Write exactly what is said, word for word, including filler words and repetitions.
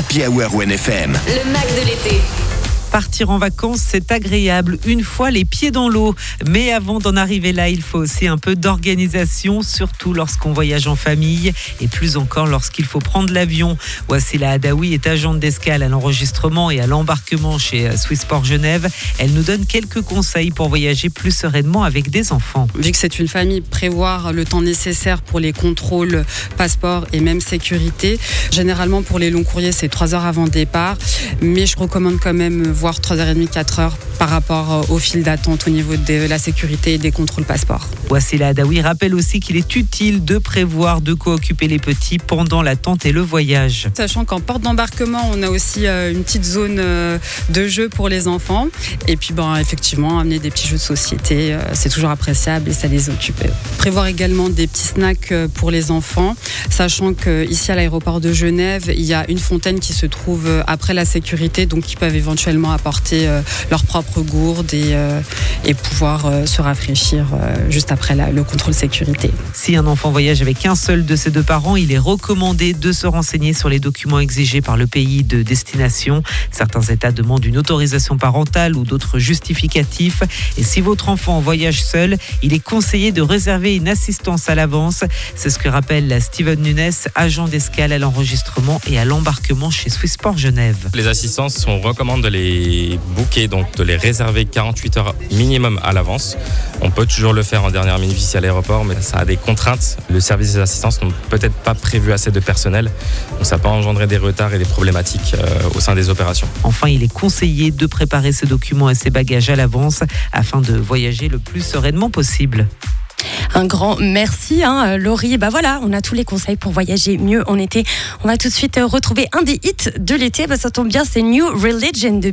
Happy Hour O N F M. Le Mac de l'été. Partir en vacances, c'est agréable une fois les pieds dans l'eau. Mais avant d'en arriver là, il faut aussi un peu d'organisation, surtout lorsqu'on voyage en famille et plus encore lorsqu'il faut prendre l'avion. Wassila Adaoui est agente d'escale à l'enregistrement et à l'embarquement chez Swissport Genève. Elle nous donne quelques conseils pour voyager plus sereinement avec des enfants. Vu que c'est une famille, prévoir le temps nécessaire pour les contrôles, passeport et même sécurité. Généralement, pour les longs courriers, c'est trois heures avant le départ. Mais je recommande quand même voire trois heures trente, quatre heures par rapport au fil d'attente au niveau de la sécurité et des contrôles passeport. Wassila Adaoui rappelle aussi qu'il est utile de prévoir de quoi occuper les petits pendant l'attente et le voyage. Sachant qu'en porte d'embarquement, on a aussi une petite zone de jeu pour les enfants. Et puis ben, effectivement, amener des petits jeux de société, c'est toujours appréciable et ça les occupe. Prévoir également des petits snacks pour les enfants, sachant qu'ici à l'aéroport de Genève, il y a une fontaine qui se trouve après la sécurité, donc ils peuvent éventuellement apporter euh, leur propre gourde et, euh, et pouvoir euh, se rafraîchir euh, juste après la, le contrôle sécurité. Si un enfant voyage avec un seul de ses deux parents, il est recommandé de se renseigner sur les documents exigés par le pays de destination. Certains États demandent une autorisation parentale ou d'autres justificatifs. Et si votre enfant voyage seul, il est conseillé de réserver une assistance à l'avance. C'est ce que rappelle Steven Nunes, agent d'escale à l'enregistrement et à l'embarquement chez Swissport Genève. Les assistances, on recommande de les booker, donc de les réserver quarante-huit heures minimum à l'avance. On peut toujours le faire en dernière minute ici à l'aéroport, mais ça a des contraintes. Le service des assistances n'a peut-être pas prévu assez de personnel, donc ça peut engendrer des retards et des problématiques euh, au sein des opérations. Enfin, il est conseillé de préparer ses documents et ses bagages à l'avance afin de voyager le plus sereinement possible. Un grand merci, hein, Laurie. Bah voilà, on a tous les conseils pour voyager mieux en été. On va tout de suite retrouver un des hits de l'été. Bah ça tombe bien, c'est New Religion de